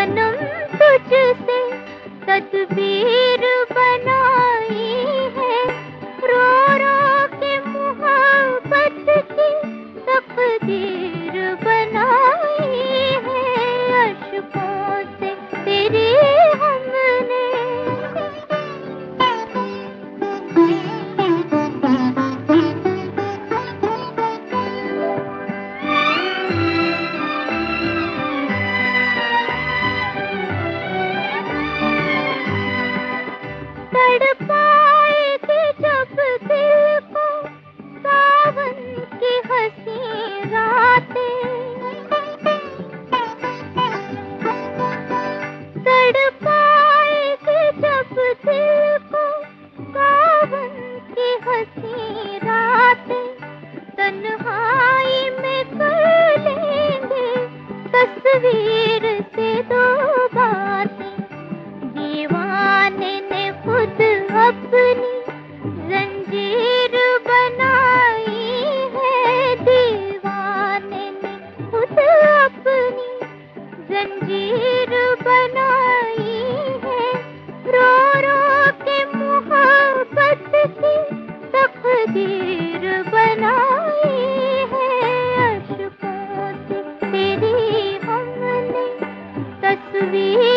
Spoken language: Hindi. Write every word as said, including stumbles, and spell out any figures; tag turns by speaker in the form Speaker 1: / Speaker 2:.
Speaker 1: सनम तुझसे तदबीर बनाई है, रो रो के मोहब्बत की तकदीर बनाई है, अश्कों से तेरी हमने। तड़पाएगी जब दिल को सावन की हंसी रातें, तड़पाएगी जब दिल को सावन की हंसी रातें, तन्हाई में कर लेंगे तस्वीर से दो बातें, दीवाने ने खुद अपनी जंजीर बनाई है, दीवाने ने खुद अपनी जंजीर बनाई है, रो रो के मोहब्बत की तकदीर बनाई है, अश्कों से तेरी हमने तस्वीर